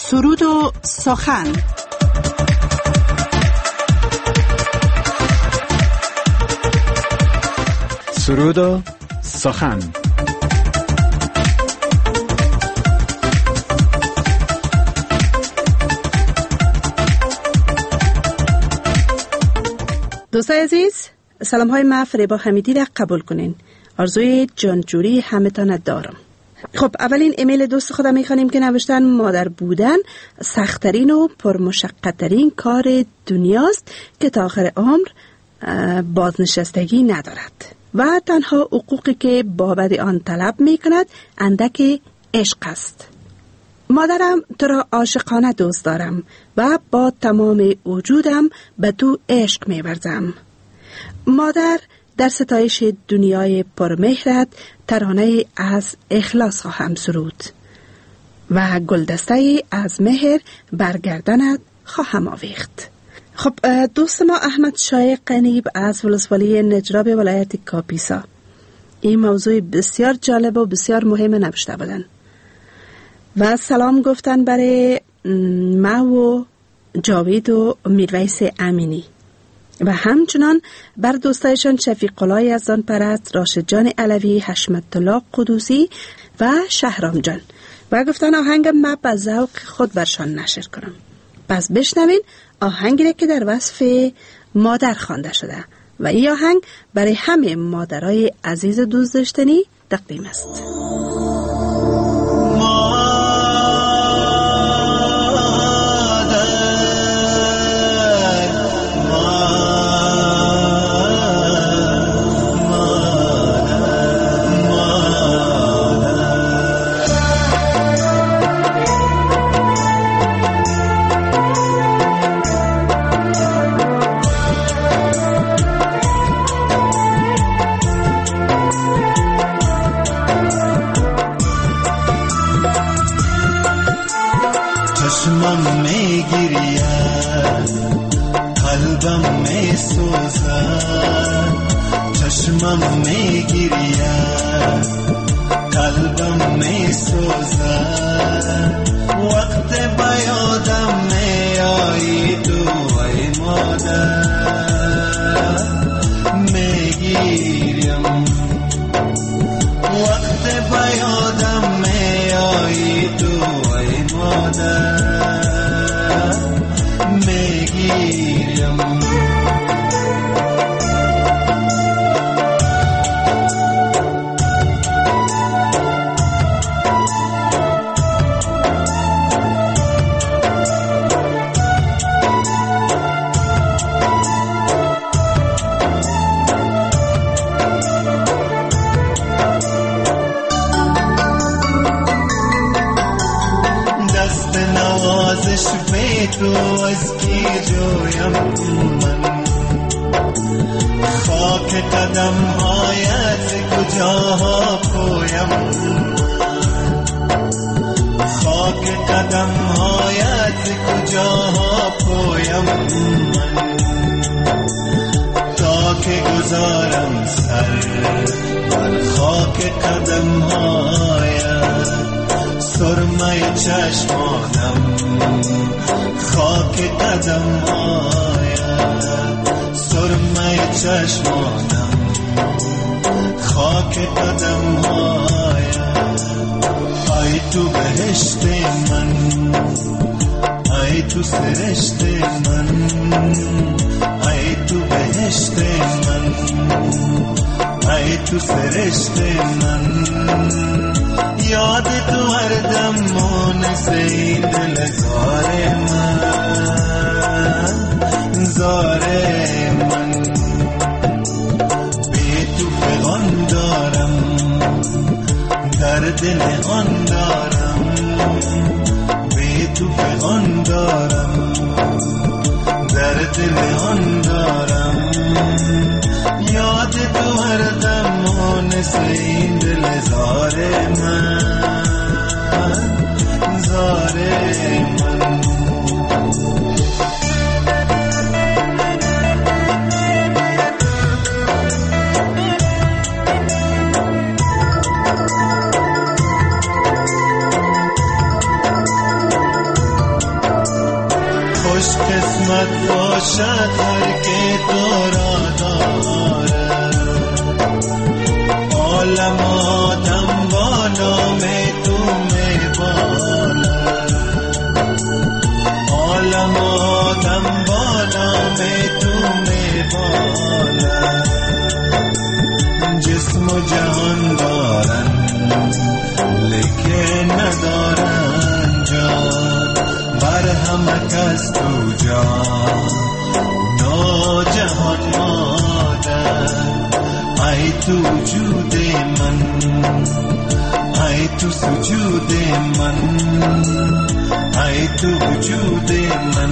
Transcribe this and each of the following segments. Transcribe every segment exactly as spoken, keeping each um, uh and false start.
سرود و سخن. سرود و سخن. دوستای عزیز، سلام های من فریبا حمیدی را قبول کنین. آرزوی جانجوری همتان دارم. خب اولین ایمیل دوست خودم میخوانیم که نوشتن مادر بودن سخت‌ترین و پرمشقت‌ترین کار دنیاست که تا آخر عمر بازنشستگی ندارد و تنها حقوقی که بابت آن طلب میکند اندک عشق است. مادرم تو را عاشقانه دوست دارم و با تمام وجودم به تو عشق می‌ورزم. مادر، در ستایش دنیای پرمهرت ترانه از اخلاص خواهم سرود و گلدسته از مهر برگردنت خواهم آویخت. خب دوست ما احمد شایق قنیب از ولسوالی نجراب ولایت کاپیسا این موضوع بسیار جالب و بسیار مهم نوشته بودن و سلام گفتن برای ما و جاوید و میرویس امینی و همچنان بر دوستایشان شفیق الله یزدان پرست، راشد جان علوی، حشمت الله قدوسی و شهرام جان و گفتن آهنگ ما به ذوق خود برشان نشر کنم. پس بشنوین آهنگی که در وصف مادر خوانده شده و این آهنگ برای همه مادرای عزیز دوست داشتنی تقدیم است. چشمم میگیرید قلبم میسوزد، چشمم میگیرید قلبم میسوزد، وقت به یادم میایی تو ای مادر میگیریم، وقت به یادم میایی تو ای مادر میگیریم. دست نوازش به تو از کی جویم من، خاک قدم هایت کجاها پویم، خاک قدم هایت کجاها پویم من، تا که گذارم سر بر خاک قدم هایت، سرمه چشمانم خاک قدم هایت، سرمه چشمانم خاک قدم هایت. ای تو بهشت من، ای تو سرشت من، ای تو بهشت من، ای تو سرشت من، یاد تو هر دم مونس این دل زار من، زار من، بی تو فغان دارم در دل آن دارم، بی تو فغان دارم در دل آن دارم، یاد تو هر دم مونس این دل زار من، زار من. قسمت باشد هر که تو را داره عالم آدم با نام تو میباله عالم آدم با نام تو میباله جسم و جهان دارن لیکن ندارن جان بر همه کس تو جان نا جهان مادر ای تو وجود من ای تو سجود من ای تو وجود من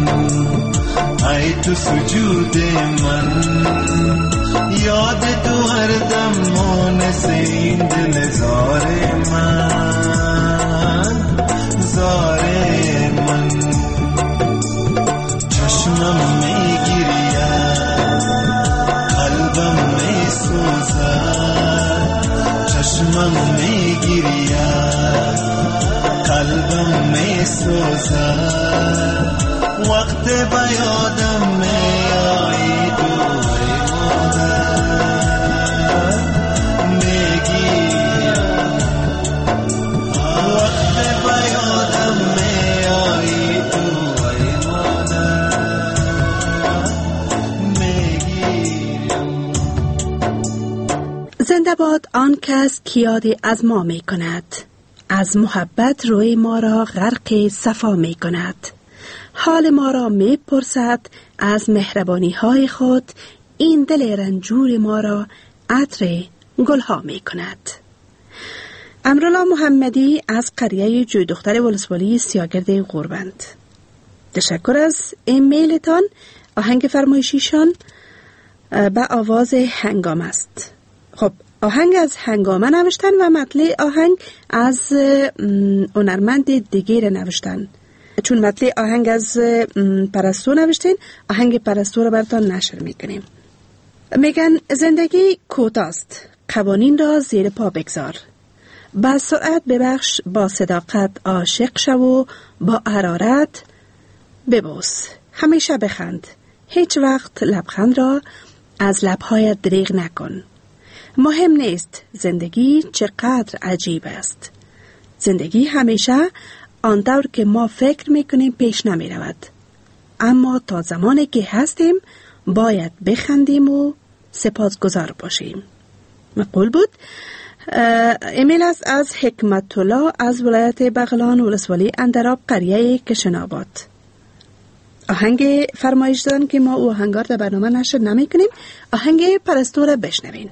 ای تو سجود من یاد تو هر دم مونس این دل زار من زار من چشمم میگیرید قلبم میسوزد چشمم میگیرید قلبم میسوزد وقت بیادم میایی دوی مادر میگیرم وقت بیادم میایی دوی مادر میگیرم. زنده باد آن کس که یادی از ما می کند، از محبت روی ما را غرق صفا می کند، حال ما را می پرسد از مهربانی های خود، این دل رنجور ما را عطر گلها می کند. امرولا محمدی از قریه جوی دختر ولسوالی سیاگرد غوربند. تشکر از ایمیلتان. آهنگ فرمایشیشان به آواز هنگام است. خب آهنگ از هنگامه نوشتن و مطلع آهنگ از هنرمند دیگر نوشتن. چون مطلع آهنگ از پرستو نوشتین، آهنگ پرستو رو براتان نشر میکنیم. میگن زندگی کوتاست، قوانین را زیر پا بگذار، با سرعت ببخش، با صداقت عاشق شو و با حرارت ببوس، همیشه بخند، هیچ وقت لبخند را از لبهایت دریغ نکن. مهم نیست زندگی چقدر عجیب است، زندگی همیشه آنطور که ما فکر میکنیم پیش نمی رود، اما تا زمانی که هستیم باید بخندیم و سپاسگزار باشیم. مقبول بود. ایمیل است از حکمت الله از ولایت بغلان ولسوالی اندراب قریه کشناباد. آهنگ فرمایش دادن که ما او آهنگار در برنامه نشر نمی کنیم. آهنگ پرستو را بشنوین.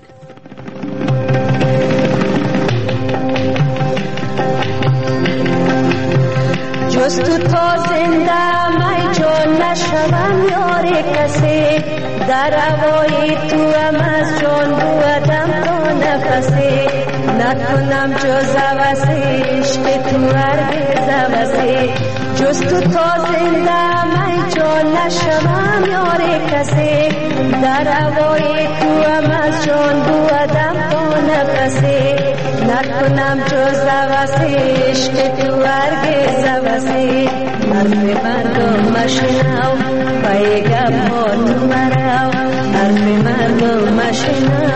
جز تو تا زنده می جان نشوم یار کسی، در هوای تو هم از جان بودم تا نفسی، نکنم جز عوضیش که تو هرگز عوضی. جز تو تا زنده می جان نشوم یار کسی، در هوای تو هم از جان بودم تا نفسی، نکنم جز عوضیش که تو هرگز عوضی. حرف مردم مشنو پیگم ها تو مرو، حرف مردم مشنو.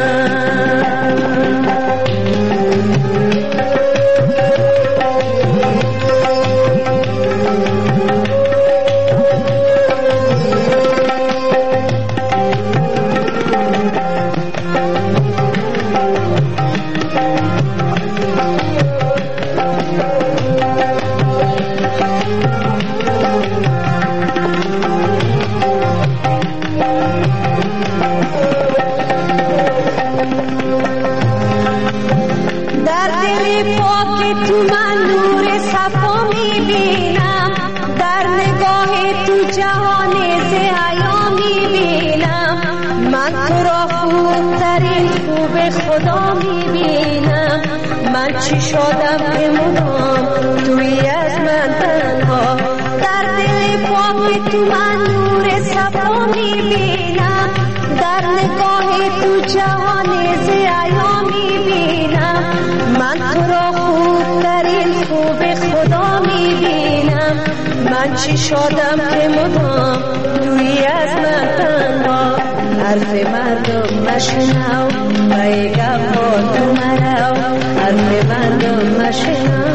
خدا میبینم من چی شدم بمونم توی از من تنها، در دل پاک تو من نور صفا میبینم، در نگاه تو جهان زیبا میبینم، من تو را خوب ترین خوب خدا میبینم، من چی شدم که مدام دوی از من تنها حرف مردم مشنو بیگم با تو مرو حرف مردم مشنو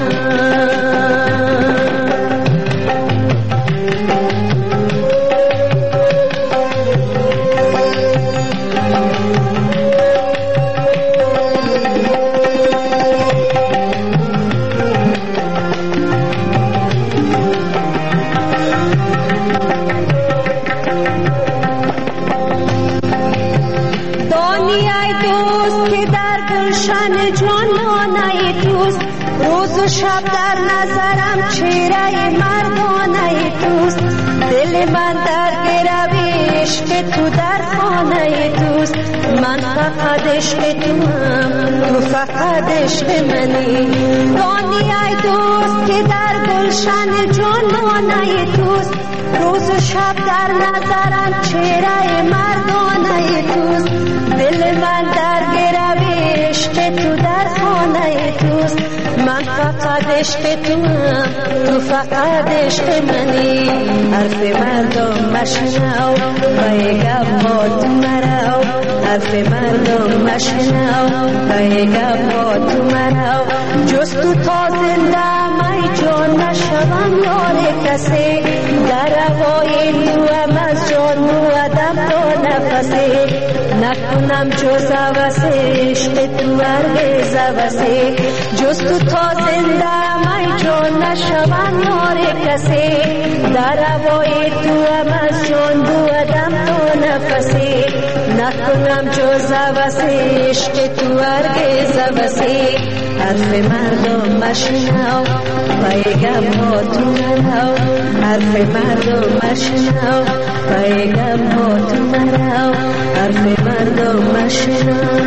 شب در نظرم چهره مردانه توست دل من در گروی عشق تو در خانه توست من فقط عشق تو هم تو فقط عشق منی دانی ای دوست که در گلشن جانانه توست روز و شب در نظرم چهره مردانه توست دل من در گروی عشق تو در خانه توست من فقط عشق تو هم تو فقط عشق منی حرف مردم مشنو بیگم با تو مرو حرف مردم مشنو بیگم با تو مرو جز تو تا زنده می جان نشوم یار کسی در هوای تو هم از جان بودم تا نفسی نکنم جز عوض عشق تو هرگز عوضی جز تو تا زنده می جان نشوم یار کسی در هوای تو هم از جان بودم تا نفسی نکنم جز عوض عشق تو هرگز عوضی حرف مردم مشنو بیگم با تو مرو حرف مردم مشنو بیگم با تو مرو حرف مردم مشنو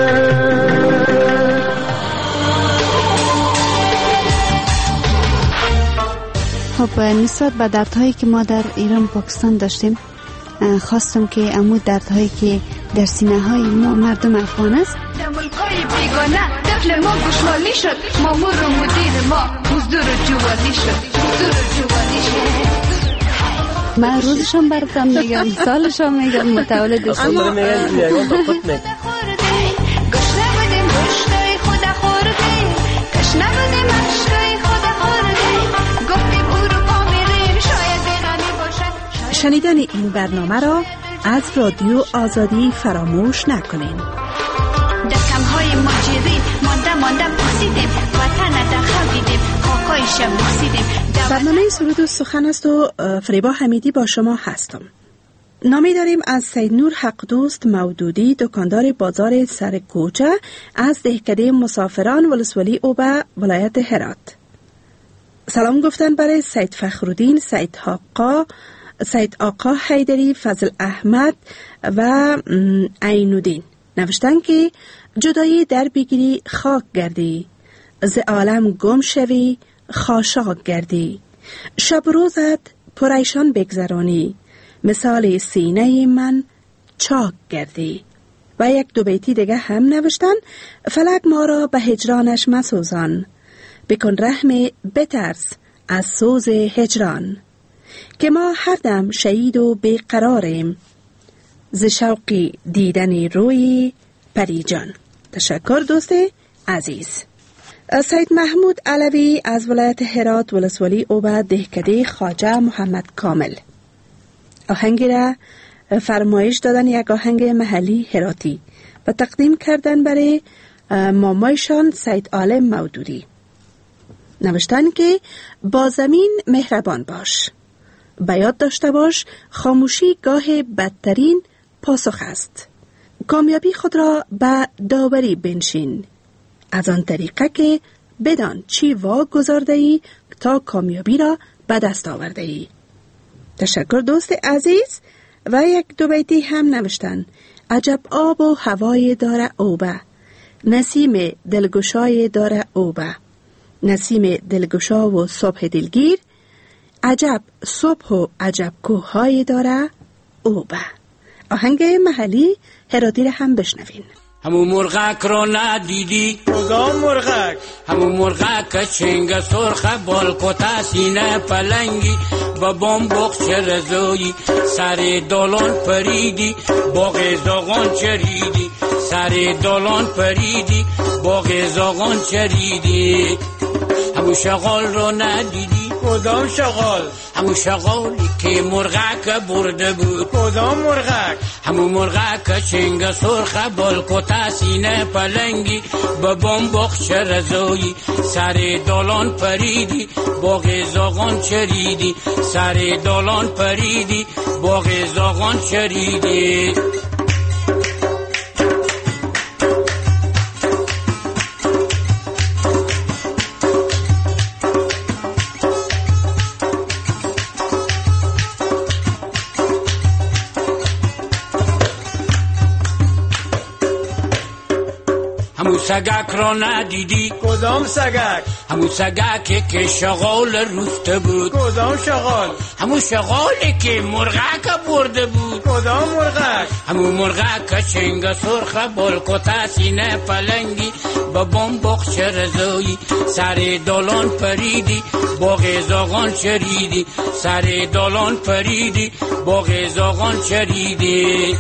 خب نسبت به دردهایی که ما در ایران پاکستان داشتیم خواستم که امو دردهایی که در سینه های ما مردم افغان است در ملکای بیگانه دفل ما گوشمالی شد مامور و مدیر ما مزدور و جوانی شد مزدور و جوانی شد من روزشم براتون میگم سالشم میگم متولد شد اما شنیدن این برنامه را از رادیو آزادی فراموش نکنین. دکم‌های ماجری مانده مانده پوسیدیم وطن دخل دیدیم خاکایش بوسیدیم. برنامه سرود و سخن است و فریبا حمیدی با شما هستم. نامی داریم از سید نور حق دوست مودودی دکاندار بازار سرکوچه از دهکده مسافران ولسوالی اوبه ولایت هرات. سلام گفتن برای سید فخرالدین، سید حقا، سید آقا حیدری، فضل احمد و عینودین. نوشتن که جدایی در بگیری خاک گردی، ز عالم گم شوی خاشاک گردی، شب روزت پریشان بگذرانی، مثال سینه من چاک گردی. و یک دو بیتی دیگه هم نوشتن فلک ما را به هجرانش مسوزان، بکن رحم بترس از سوز هجران، که ما هر دم شهید و بیقراریم، ز شوقی دیدن روی پریجان. تشکر دوست عزیز. سید محمود علوی از ولایت هرات ولسوالی اوبه دهکده خواجه محمد کامل آهنگی را فرمایش دادن، یک آهنگ محلی هراتی و تقدیم کردن برای مامایشان سید عالم مودودی. نوشتن که با زمین مهربان باش، به یاد داشته باش خاموشی گاه بدترین پاسخ است. کامیابی خود را به داوری بنشین، از آن طریقه که بدان چی وا گذارده ای تا کامیابی را به دست آورده ای. تشکر دوست عزیز. و یک دو بیتی هم نوشتن عجب آب و هوای داره اوبه، نسیم دلگشای داره اوبه، نسیم دلگشا و صبح دلگیر، عجب صبح و عجب کوههای داره اوبه. آهنگ محلی هراتی را هم بشنوین. همو مرغک رو ندیدی؟ کدام مرغک؟ همو مرغک که چنگ سرخ بالکتا سینه پلنگی با بامبخ چرزوی سر دالان پریدی باغ زاغان چریدی سر دالان پریدی باغ زاغان چریدی. همو شغال رو ندیدی؟ کدام شغال؟ همو شغالی که مرغک برده بود. کدام مرغک؟ همو مرغک چنگ سرخ بالکتا سینه پلنگی با بامبخ چرزوی سر دالان پریدی باغ زاغان چریدی سر دالان پریدی باغ زاغان چریدی. همو سگک را ندیدی؟ کدام سگک؟ همو سگکی که شغال رفته بود. کدام شغال؟ همو شغالی که مرغک برده بود. کدام مرغک؟ همو مرغک چنگ سرخ بالکتا سینه پلنگی با بامبخ چرزوی سر دالان پریدی باغ زاغان چریدی سر دالان پریدی باغ زاغان چریدی.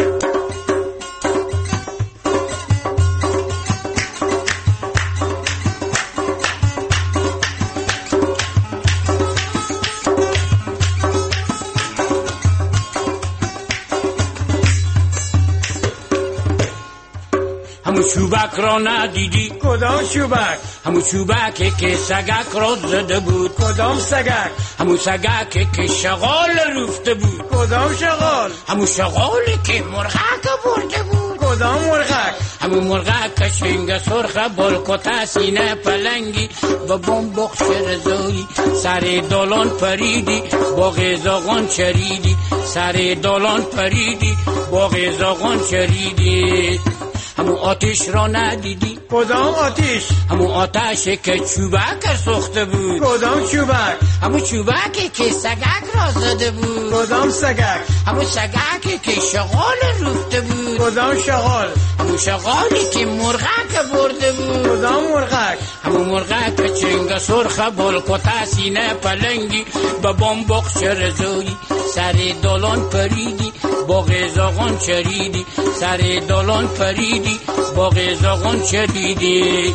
همو چوبک را ندیدی؟ کدام چوبک؟ همو چوبکی که سگک را زده بود. کدام سگک؟ همو سگکی که شغال رفته بود. کدام شغال؟ همو شغالی که مرغک برده بود. کدام مرغک؟ همو مرغک چنگ سرخ بالکتا سینه پلنگی با بامبخ چرزوی سر دالان پریدی باغ زاغان چریدی سر دالان پریدی باغ زاغان چریدی. همو آتش را ندیدی؟ کدام آتش؟ همو آتشی که چوبک سوخته بود. کدام چوبک؟ همو چوبکی که سگک را زده بود. کدام سگک؟ همو سگکی که شغال رفته بود. کدام شغال؟ همو شغالی که مرغک برده بود. کدام مرغک؟ همو مرغک چنگ سرخ بالکتا سینه پلنگی با بامبخ چرزوی سر دالان پریدی باغ زاغان چریدی سر دالان پریدی باغ زاغان چریدی.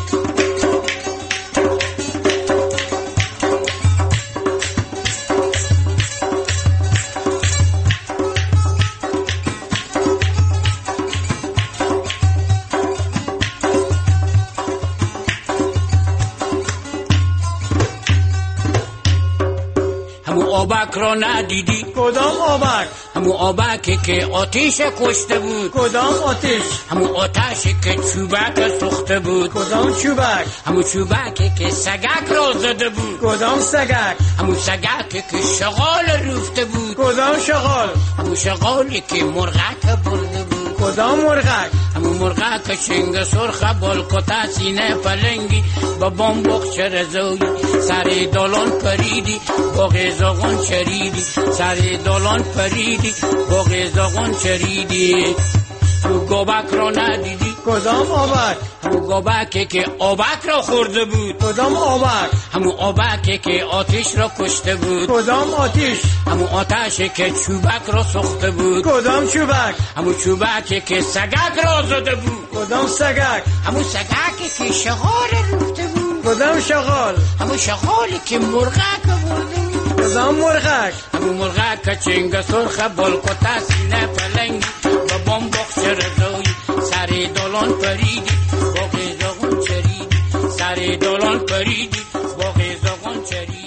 همو آبک را ندیدی؟ کدام آبک؟ همو آبکی که آتیش کشته بود. کدام آتش؟ همو آتشی که چوبک سوخته بود. کدام چوبک؟ همو چوبکی که سگک را زده بود. کدام سگک؟ همو سگکی که شغال رفته بود. کدام شغال؟ همو شغالی که مرغک برده بود. کدام مرغک؟ همو مرغک چنگ سرخ بالکتا سینه پلنگی با بامبخ چرزوی سر دالان پریدی باغ زاغان چریدی سر دالان پریدی باغ زاغان چریدی. همو گابک را ندیدی؟ کدام آبک؟ همو گابکی که آبک را خورده بود. کدام آبک؟ همو آبکی که آتش را کشته بود. کدام آتش؟ همو آتشی که چوبک را سوخته بود. کدام چوبک؟ همو چوبکی که سگک را زده بود. کدام سگک؟ همو سگکی که شغال رفته بود. کدام شغال؟ همو شغالی که مرغک برده بود. کدام مرغک؟ همو مرغک چنگ سرخ بالکتا سینه پلنگی با بامبخ چرزوی سر دالان پریدی باغ زاغان چریدی سر دالان پریدی باغ زاغان چریدی.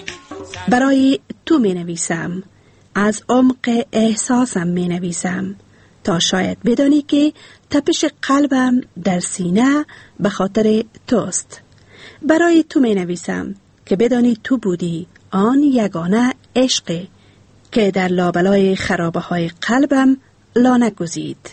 برای تو می نویسم، از عمق احساسم می نویسم تا شاید بدانی که تپش قلبم در سینه به خاطر توست. برای تو می نویسم که بدانی تو بودی آن یگانه عشق که در لابلای خرابه های قلبم لانه گزید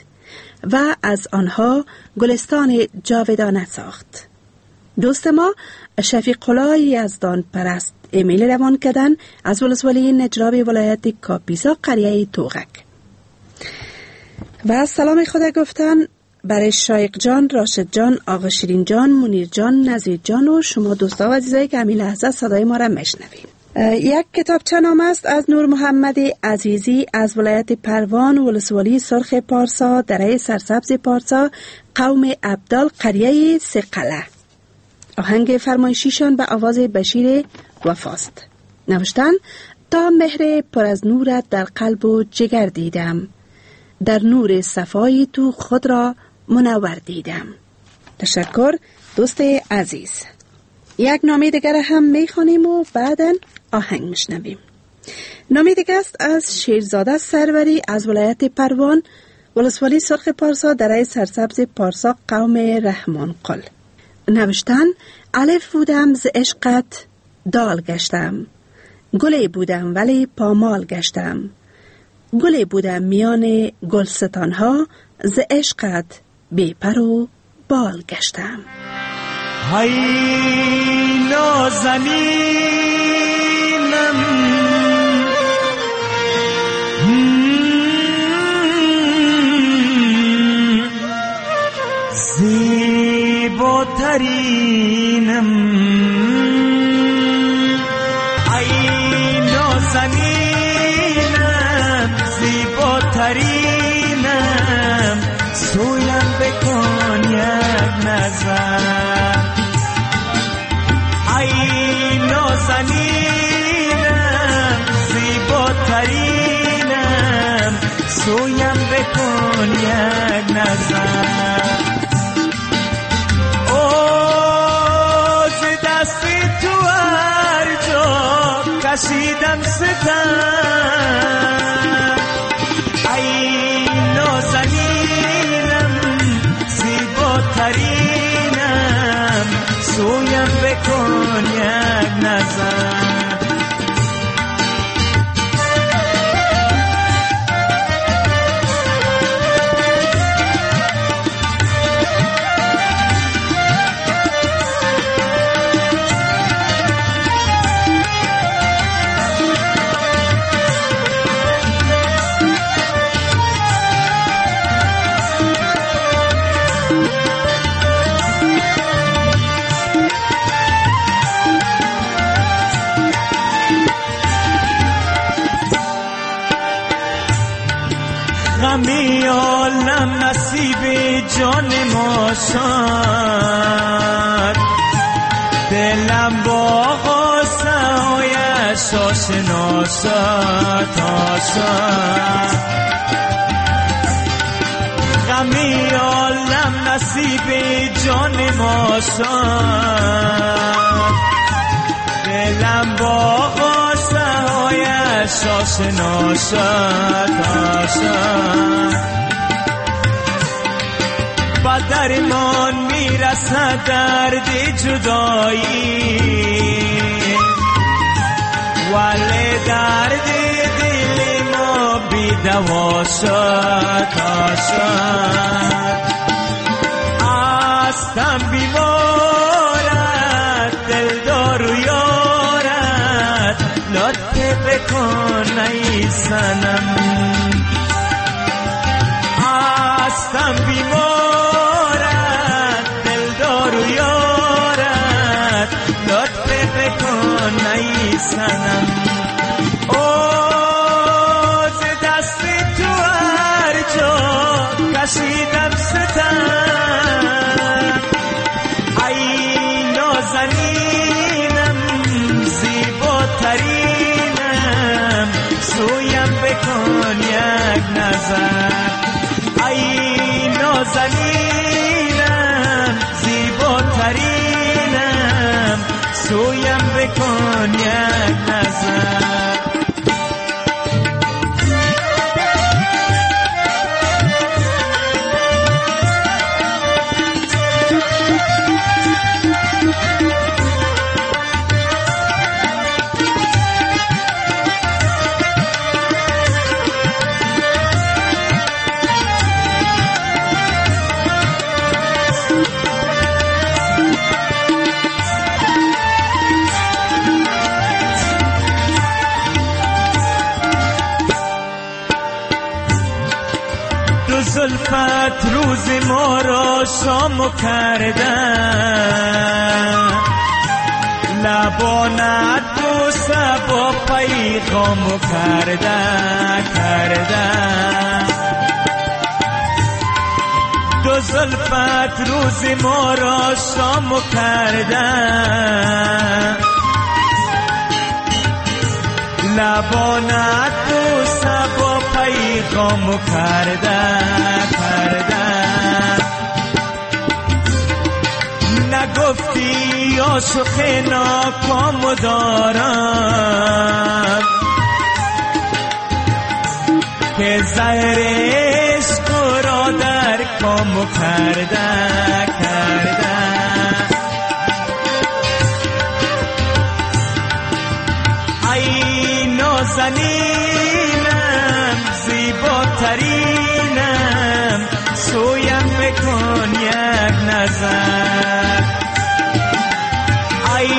و از آنها گلستان جاودانه ساخت. دوست ما شفیق الله یزدان پرست ایمیل روان کردن از ولسوالی نجراب ولایت کاپیسا قریه توغک و سلام خدا گفتن. برای شایق جان، راشد جان، آقا شیرین جان، منیر جان، نظیر جان و شما دوستا و عزیزایی که همین لحظه صدای ما را میشنوید. یک کتابچه نامه است از نور محمد عزیزی از ولایت پروان، ولسوالی سرخ پارسا، دره سرسبز پارسا، قوم عبدال، قریه سقله. آهنگ فرمایشیشان به آواز بشیر وفاست. نوشتن: تا مهر پر از نورت در قلب و جگر دیدم، در نور صفای تو خود را منور دیدم. تشکر دوست عزیز. یک نامه دیگر هم میخوانیم و بعداً آهنگ میشنویم. نامه دیگر است از شیرزاده سروری از ولایت پروان، ولسوالی سرخ پارسا، دره سرسبز پارسا، قوم رحمان قل. نوشتن: الف بودم ز عشقت دال گشتم، گلی بودم ولی پامال گشتم، گلی بودم میان گلستانها، ز عشقت بی پر و بال گشتم. های نازنینم زیباترینم، ای نازنینم زیباترینم، سویم بکن یک نظر. ای نازنینم زیباترینم، سویم بکن یک نظر. کشیدم ستم، ای نازنینم زیباترینم، سویم بکن یک نظر. غمی عالم نصیب جان ما شد، دلم با غصه هایش آشنا شد شد. غمی عالم نصیب جان ما شد، دلم با غصه هایش آشنا شد شد. با درمان میرسد درد جدایی، ولی درد دل ما بی دوا شد شد. هستم بیمارت دلدار و یارت، لطف بکن ای صنم. هستم بیمارت دلدار و یارت، لطف بکن ای صنم. او ز دست تو هر جا کشیدم ستم، ای نازنینم زیباترینم، سویم بکن یک نظر. ای نازنینم زیباترینم، سویم بکن یک نظر. زلفت روز ما را شام کردن، لبانت بوسه با پیغام کردن کردن. دو زلفت روز ما را شام کردن، لبانت بوسه با پیغام کردن کردن. نگفتی عاشق ناکام دارم، که زهر عشق را در کام کردن کردن. ای نازنینم زیباترینم، سویم بکن یک نظر. ای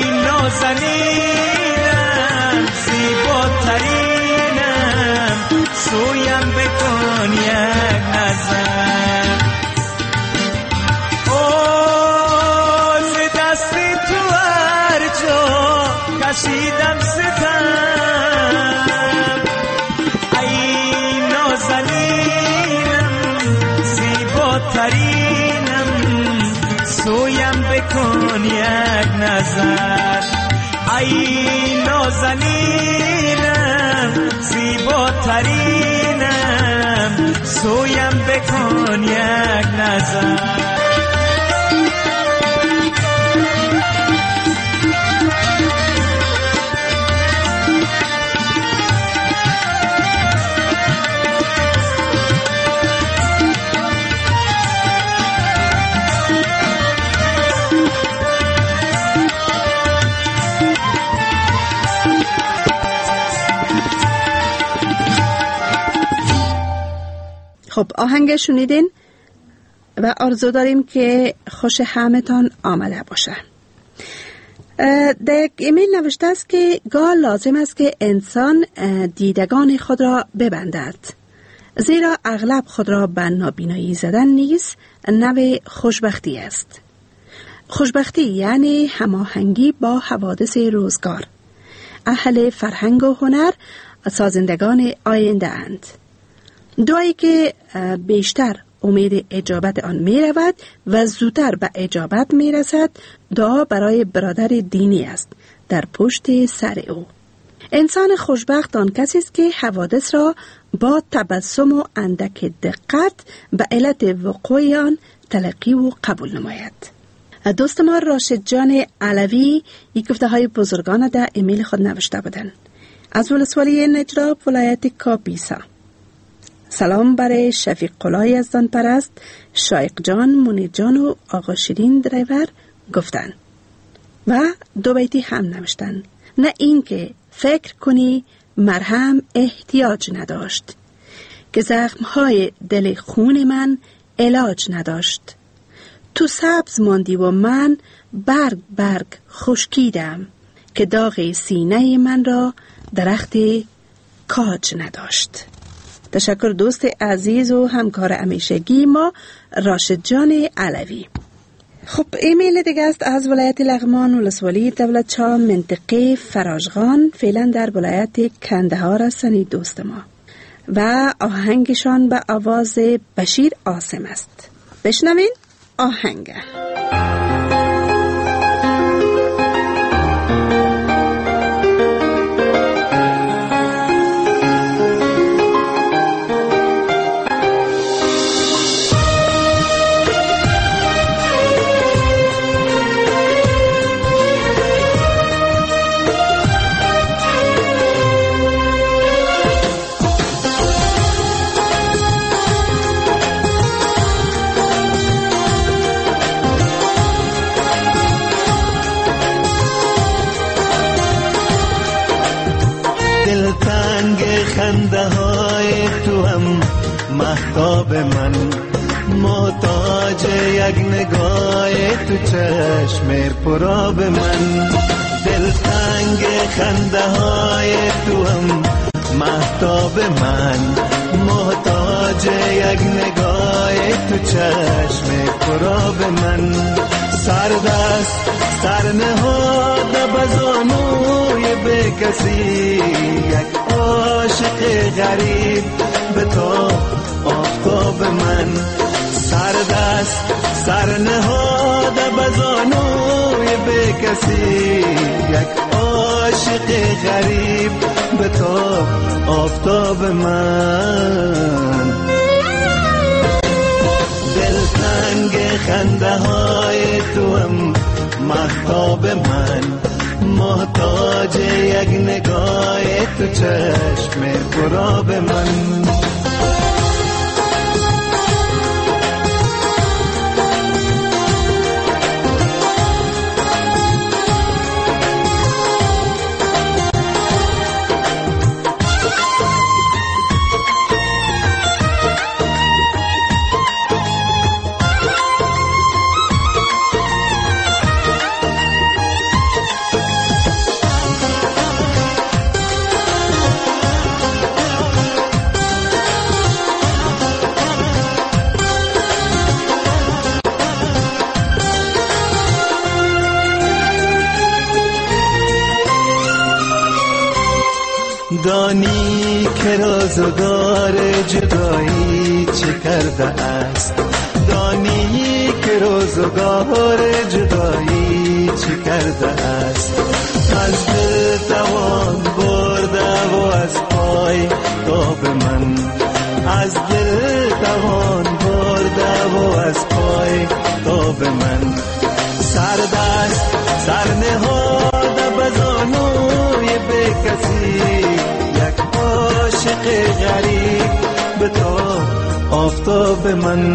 نازنینم زیباترینم، سویم بکن یک نظر. اوز دست تو هر جا کشیدم ستم، ای نازنینم زیباترینم، سویم بکن یک نظر. ای نازنینم زیباترینم، سویم بکن یک نظر. خب آهنگ شنیدین و آرزو داریم که خوش همتان آمده باشه. در یک ایمیل نوشته است که گاه لازم است که انسان دیدگان خود را ببندد، زیرا اغلب خود را به نابینایی زدن نیز نوع خوشبختی است. خوشبختی یعنی هماهنگی با حوادث روزگار. اهل فرهنگ و هنر سازندگان آینده اند. دعایی که بیشتر امید اجابت آن می رود و زودتر به اجابت می رسد، دعا برای برادر دینی است در پشت سر او. انسان خوشبخت آن کسی است که حوادث را با تبسم و اندک دقت به علت وقوع آن تلقی و قبول نماید. دوست ما راشد جان علوی یک گفته های بزرگان در ایمیل خود نوشته بودند. از ولسوالی نجراب ولایت کاپیسا. سلام برای شفیق قلای یزدان پرست، شایق جان، منیر جان و آقا شیرین درایور گفتن و دو بیتی هم نوشتن. نه این که فکر کنی مرهم احتیاج نداشت، که زخمهای دل خون من علاج نداشت. تو سبز ماندی و من برگ برگ خشکیدم، که داغ سینه من را درخت کاج نداشت. تشکر دوست عزیز و همکار همیشگی ما راشد جان علوی. خب ایمیل دیگه است از ولایت لغمان ولسوالی دولت چا منطقه فراجغان، فعلا در ولایت کندهار هستند دوست ما و آهنگشان به آواز بشیر عاصم است. بشنوین آهنگ. خنده های تو هم مهتاب من، محتاج یک نگاه تو چشم پراب من. دلتنگ خنده های تو هم مهتاب من، محتاج یک نگاه تو چشم خراب من. سردست سر نهاده بزانوی به کسی، یک عاشق غریب به تو آفتاب من. سردست سر نهاده بزانوی به کسی، یک عاشق غریب به تو آفتاب من. دلتنگ خنده های تو هم مهتاب من، محتاج یک نگاه تو چشم خراب من. دانی که روزگار جدایی چه کرده است، دانی که روزگار جدایی چه کرده است. از دل توان برده و از پای تاب من، از دل توان برده و از پای تاب من. سردست سر نهاده بزانوی به کسی، یک عاشق غریب به تو آفتاب من.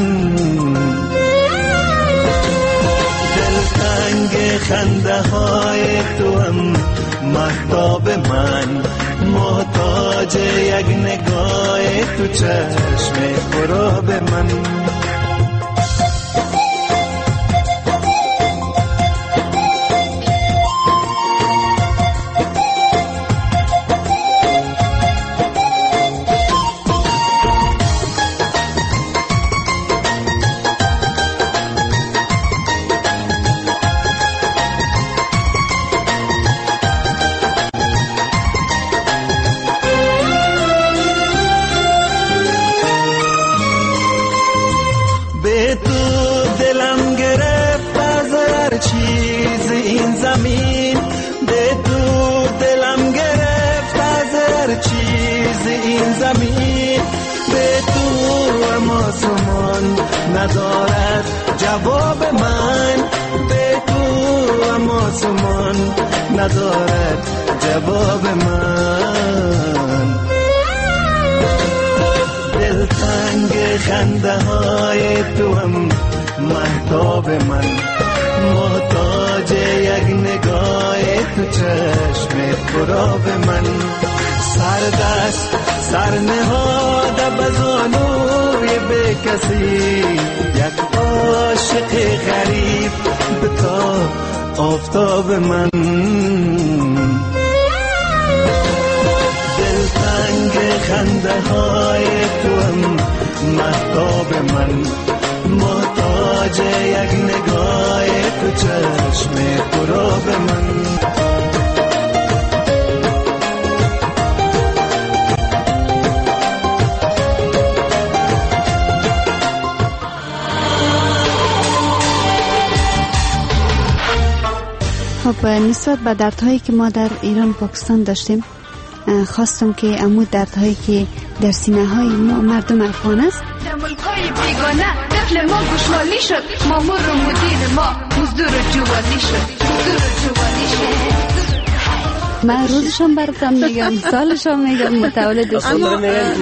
دلتنگ خنده های تو هم مهتاب من، محتاج یک نگاه تو چشم خراب من. ندارد جواب من، به تو اما سمان ندارد جواب من. دلتنگ خنده های تو هم مهتاب من، محتاج یک نگاه تو چشم خراب من. سردست سر نهاده بزانوی به کسی، یک عاشق غریب به تو آفتاب من. دلتنگ خنده های تو هم مهتاب من، محتاج یک نگاه تو چشم خراب من. خب نسبت به دردهایی که ما در ایران پاکستان داشتیم، خواستم که امو دردهایی که در سینه های ما مردم افغان است در ملکای بیگانه دفل ما گوشمالی شد، مامور و مدیر ما مزدور و جوانی شد، مزدور و جوانی شد. من روزشان براتون میگم، سالشان میگم، متولد شد. اما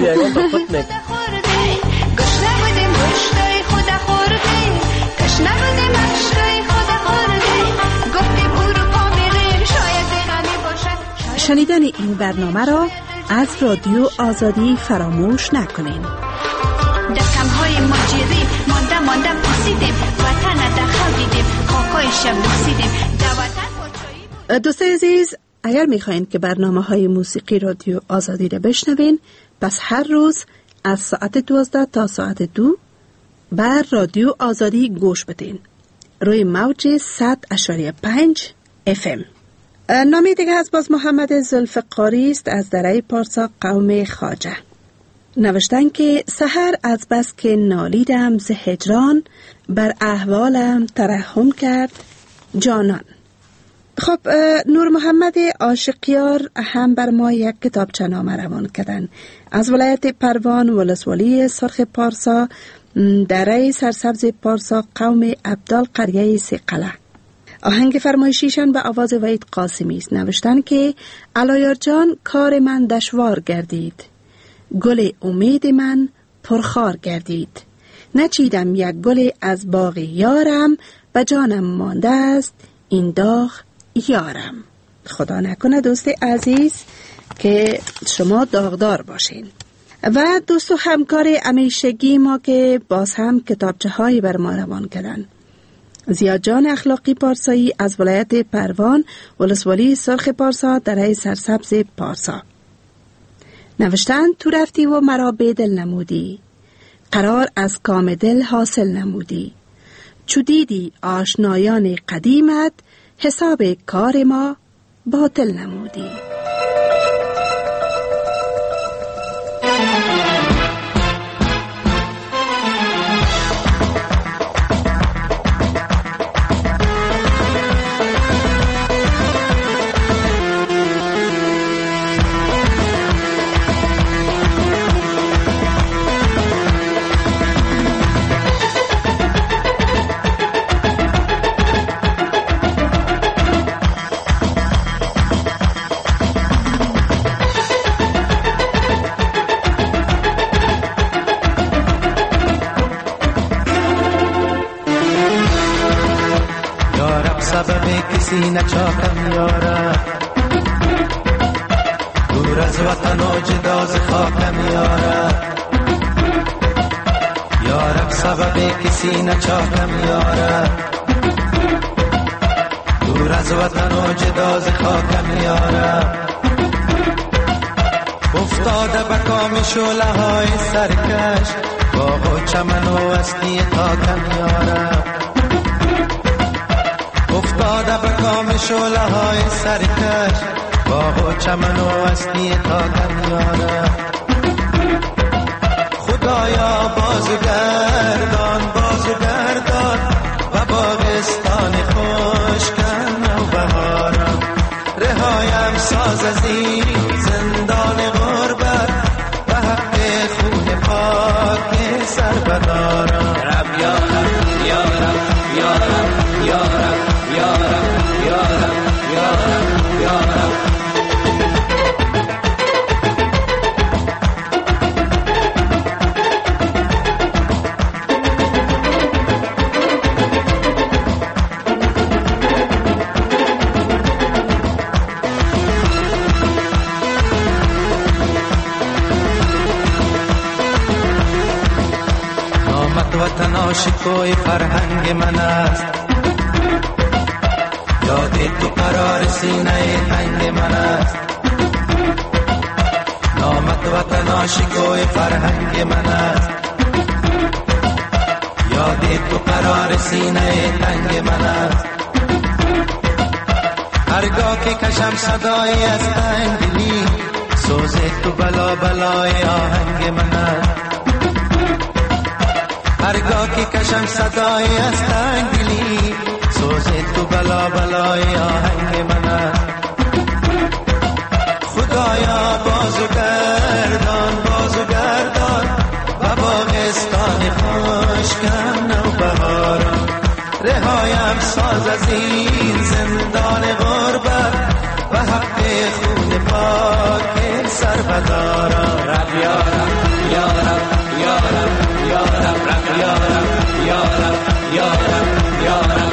شنیدن این برنامه را از رادیو آزادی فراموش نکنین. دکم‌های ماجری مانده مانده پوسیدیم، وطن در خاک دیدیم، خاکای شب بوسیدیم، در وطن دوستای عزیز، اگر میخواین که برنامه های موسیقی رادیو آزادی را بشنوین، پس هر روز از ساعت دوازده تا ساعت دو بر رادیو آزادی گوش بدین روی موج صد اشاری پنج اف ام. نامی دیگه از باز محمد ذوالفقاری است از دره پارسا قوم خواجه. نوشتن که سحر از بس که نالیدم ز هجران، بر احوالم ترحم کرد جانان. خب نور محمد عاشقیار هم بر ما یک کتابچه نامه روان کردن از ولایت پروان، ولسوالی سرخ پارسا، دره سرسبز پارسا، قوم عبدال، قریه سیقله. آهنگ فرمایشیشان به آواز وحید قاسمی است. نوشتن که علایار جان کار من دشوار گردید، گل امید من پرخار گردید. نچیدم یک گل از باغ یارم، به جانم مانده است این داغ یارم. خدا نکنه دوست عزیز که شما داغدار باشین. و دوست و همکار همیشگی ما که باز هم کتابچه هایی بر ما روان کردن. زیاد جان اخلاقی پارسایی از ولایت پروان، ولسوالی سرخ پارسا، دره سرسبز پارسا. نوشتن تو رفتی و مرا بدل نمودی، قرار از کام دل حاصل نمودی. چو دیدی آشنایان قدیمت، حساب کار ما باطل نمودی. سینه چاکم یاره، دور از وطن و جدا ز خاکم یاره. یارب سبب که سینه چاکم یاره، دور از وطن و جدا ز خاکم یاره. افتاده به کام شعله های سرکش، باغ و چمن و اسکی تاکم یاره. افتاده به کام شعله های سرکش، باغ و چمن و اسکی تاکم یاره. خدایا بازو گردان بازو گردان، و باغستان خوش کن و بهارم. رهایم ساز از این زندان غربت، به حق خون پاک سر بدارم. رب یارم یارم یارم یارم یارم یارم یارم یارم. نامت وطن عاشقوی فرهنگ من است، یاد تو قرار سینه تنگ من است. نامت وطن عاشقوی فرهنگ من است، یاد تو قرار سینه تنگ من است. هرگاه که کشم صدای از تنگلی، سوز تو بلا بلای آهنگ من است. هرگاه که کشم صدای از تنگلی، سوز تو بلا بلای آهنگ من است. خدایا بازو گردان بازو گردان، و باغستان خوش کن و بهارم. رهایم ساز از این زندان غربت، و حق خون پاک سر بدارم. رب یارم یارم یارم یارم رب یارم یارم یارم یارم.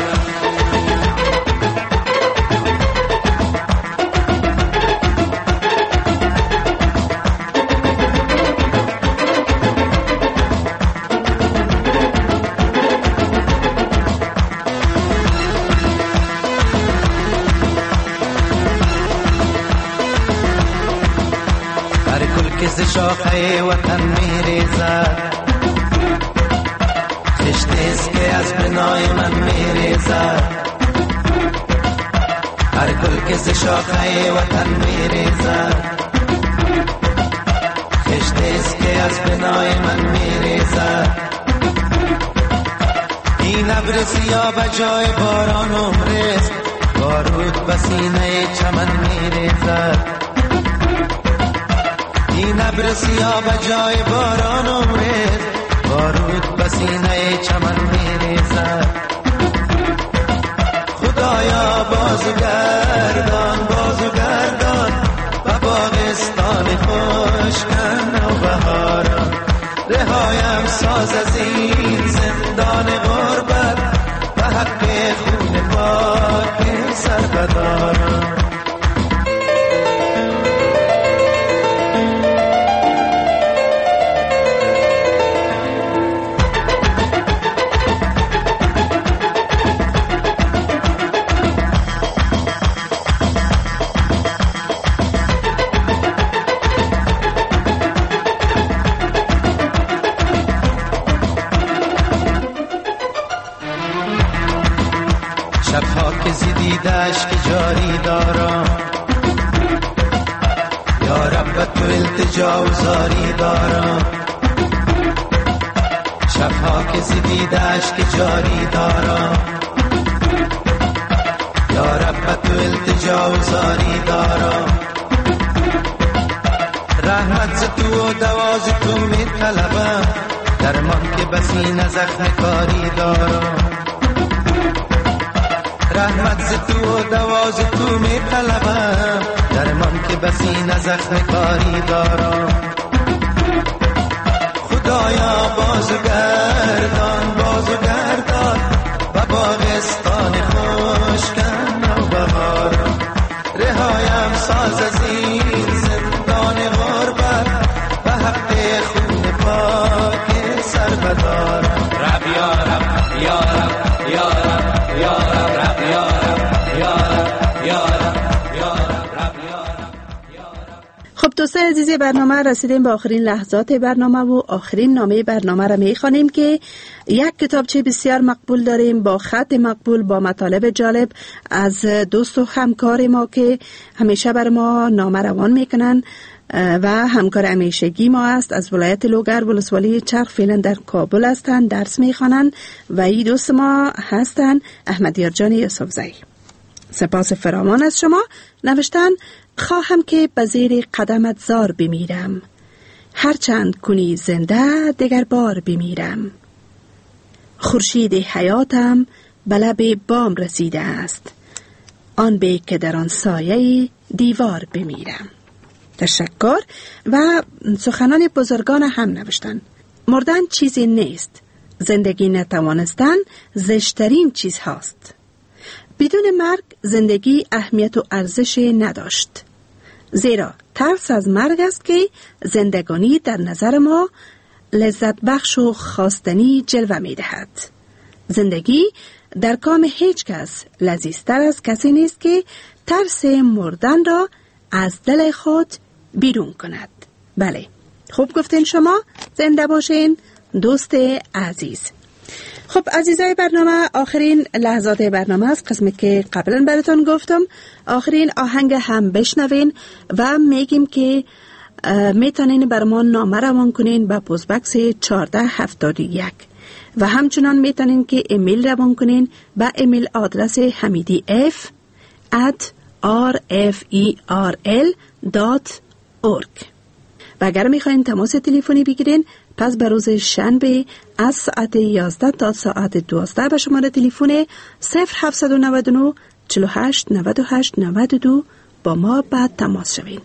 هر گل که ز شاخه وطن میریزد، خشتیست که از بنای من میریزد، هر گل که ز شاخه وطن میریزد. خشتیست که از بنای من میریزد، این ابر سیاه بجای باران عمرست، بارود به سینه چمن میریزد. این ابر سیاه بجای باران عمرست، بارود به سینه چمن میریزد. خدایا بازو گردان بازو گردان و باغستان خوشکن و بهاران، رهایم ساز از این زندان غربت و حق خون پاک سربداران. شبها که زیدیدش که جاری دارم، یا رب تو التجا و زاری دارم. شبها که زیدیدش که جاری دارم، یا رب تو التجا و زاری دارم. رحمت ز تو و دواز تو می طلبم، درمان که بسینه زخم کاری دارم. رحمت ز تو و دواز تو می طلبم، درمان که بسینه زخم کاری دارم. خدایا بازو گردان بازو گردان و باغستان خوشکن و بهاران، رهایم ساز از این زندان غربت و حق خون پاک سربداران. رب یا رب یا رب یا رب یا رب رب یا رب یا رب یا رب یا رب یا رب. خب دوستان عزیز برنامه، رسیدیم به آخرین لحظات برنامه و آخرین نامه برنامه را میخوانیم که یک کتابچه بسیار مقبول داریم با خط مقبول با مطالب جالب از دوست و همکار ما که همیشه بر ما نامه روان میکنن و همکار همیشگی ما است. از ولایت لوگر ولسوالی چرخ فعلا در کابل هستند، درس میخوانند و این دوست ما هستند احمدیار جان یوسفزئی. سپاس فراوان از شما. نوشتن: خواهم که به زیر قدمت زار بمیرم، هرچند کنی زنده دگر بار بمیرم. خورشید حیاتم به لب بام رسیده است، آن به که در آن سایه دیوار بمیرم. تشکر. و سخنان بزرگان هم نوشتن: مردن چیزی نیست، زندگی نتوانستن زشترین چیز هاست. بدون مرگ زندگی اهمیت و ارزش نداشت، زیرا ترس از مرگ است که زندگانی در نظر ما لذت بخش و خواستنی جلوه می دهد. زندگی در کام هیچ کس لذیذتر از کسی نیست که ترس مردن را از دل خود بیرون کند. بله، خوب گفتین شما. زنده باشین دوست عزیز. خب عزیزای برنامه، آخرین لحظات برنامه است، قسمی که قبلا براتون گفتم. آخرین آهنگ هم بشنوین و میگیم که میتونین بر ما نامه روان کنین به پست بکس چهارده هفتاد و یک و همچنان میتونین که ایمیل روان کنین به ایمیل آدرس حمیدی اف ات آر اف ای آر ال دات اورگ. و اگر میخواین تماس تلفنی بگیرین، پس به روز شنبه از ساعت یازده تا ساعت دوازده به شماره تلفن صفر هفت نه نه چهل و هشت نود و هشت نود و دو با ما بعد تماس شوین.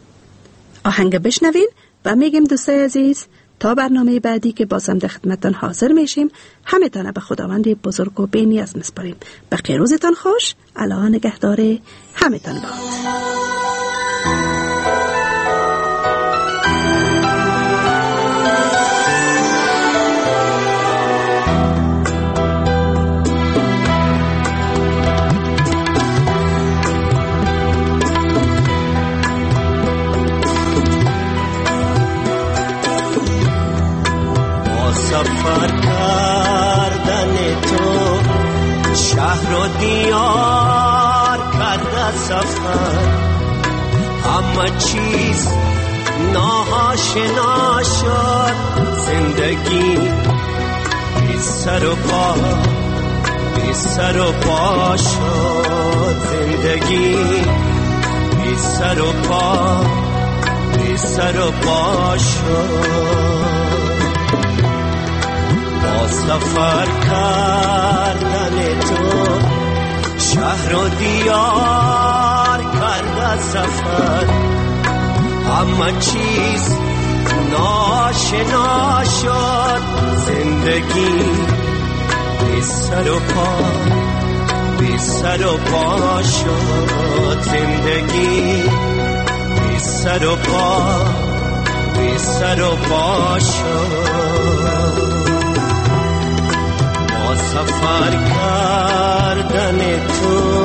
آهنگ بشنوین و میگیم دوستای عزیز تا برنامه بعدی که بازم در خدمتتان حاضر میشیم، همه تانه به خداوند بزرگ و بی‌نیاز میسپاریم. بقیه روزتان خوش. الله نگهدار همه تان باد. سفر کردیم همه چیز ناآشنا شد. زندگی بی سر و پا بی سر و پا شد. زندگی بی سر و پا بی سر و پا شد. با سفر کردن تو شهر و دیار کرده سفر. همه چیز ناشنا شد. زندگی بی سر و پا بی سر و پا شد. زندگی بی سر و پا بی سر و پا شد. با سفر کردن تو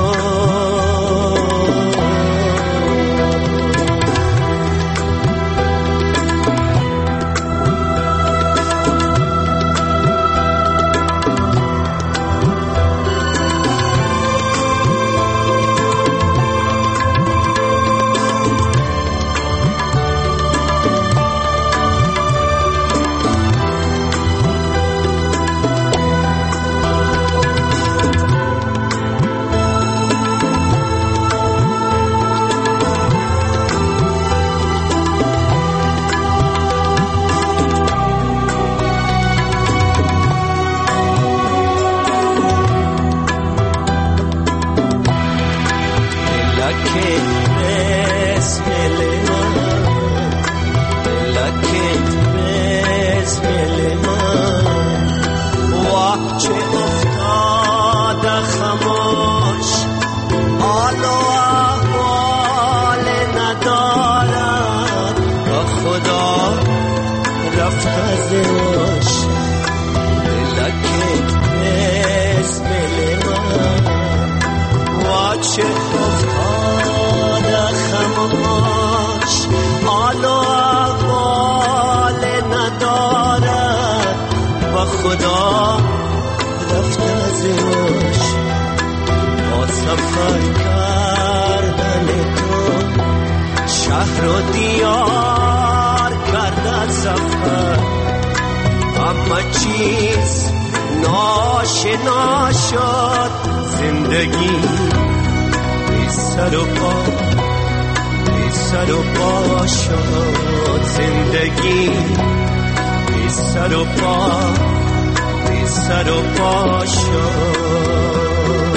خدا رفت از روش. با سفر کردن تو شهر و دیار کرده سفر. همه چیز ناشنا شد. زندگی بی سر و پا بی سر و پا شد. زندگی بی سر و پا بی سر و پا شد.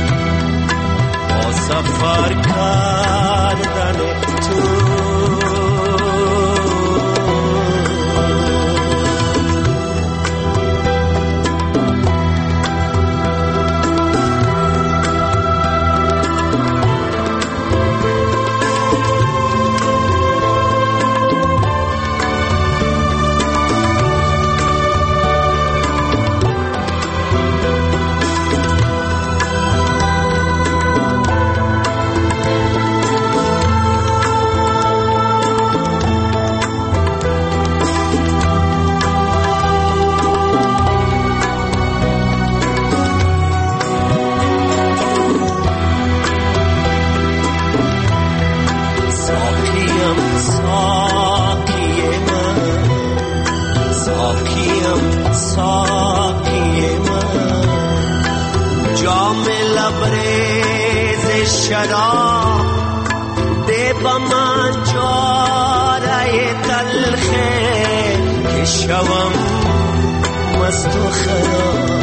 با سفر کردن تو شراب ده با من جاره تلخه که شوم مست و خراب.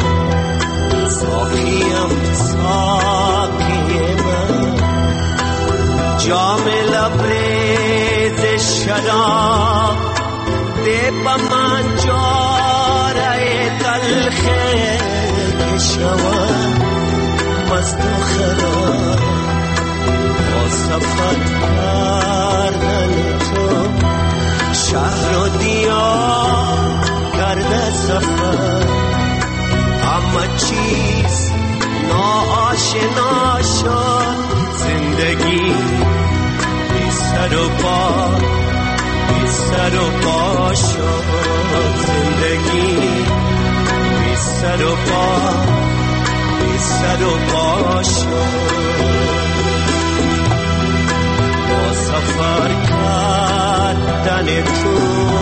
ساقیم ساقی من جام لبریز شراب ده با من جاره تلخه که شوم مست و خراب. با سفر کردن تو شهر و دیار کرده سفر. همه چیز ناآشنا شد. زندگی بی سر و پا بی سر و پا شد. زندگی بی سر و پا بی سر و پا شد. من تو.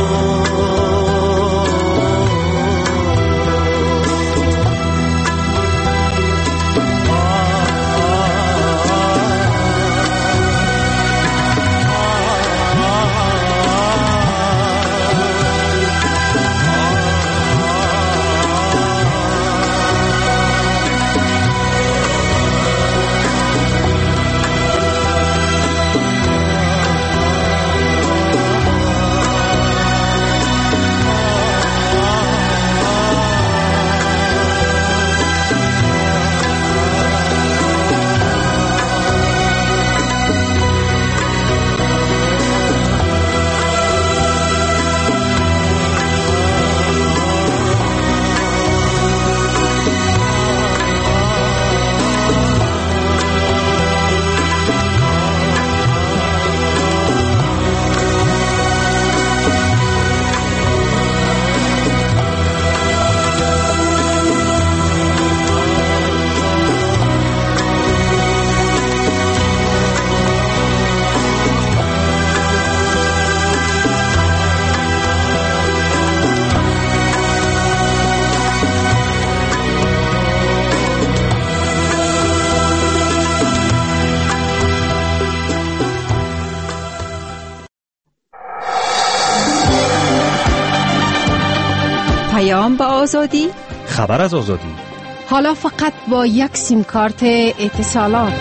پیام با آزادی، خبر از آزادی، حالا فقط با یک سیم کارت اتصالات.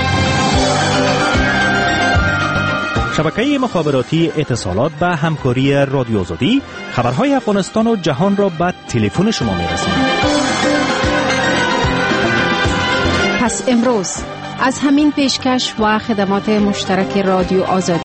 شبکه مخابراتی اتصالات به همکاری رادیو آزادی خبرهای افغانستان و جهان را به تلفن شما می‌رساند. پس امروز از همین پیشکش و خدمات مشترک رادیو آزادی